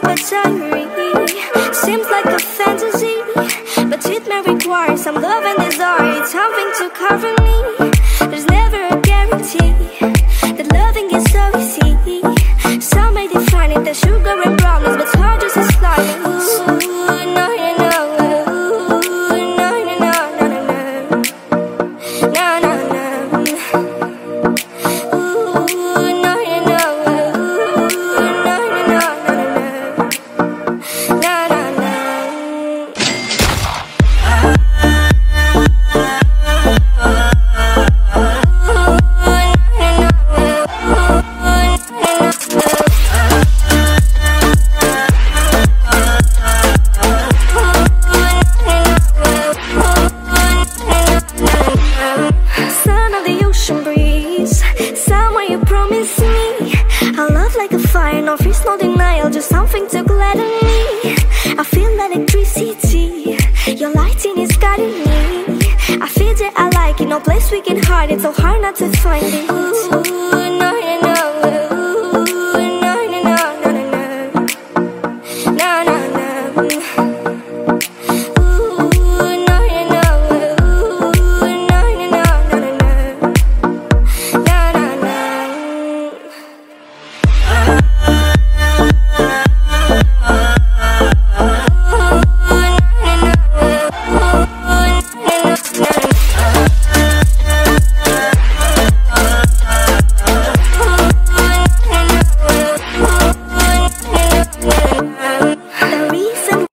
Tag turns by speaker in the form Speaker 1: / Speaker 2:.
Speaker 1: but tiring. Seems like a fantasy, but it may require some love and desire. It's something to cover me. There's never a guarantee that loving is so easy. Some may define it as sugar and brownies, but hard just as slimy. Ooh, no, no, no. Ooh, no, no, no, no, no, no. No, no, no. Ooh, no, no, no. Ooh, no, no, no, no, no, no. No, no, no. Son of the ocean breeze, somewhere you promised me a love like a fire, no fears, no denial, just something to gladden me. I feel electricity, your lighting is guiding me. I feel that I like it, no place we can hide it, so hard not to find it. Ooh.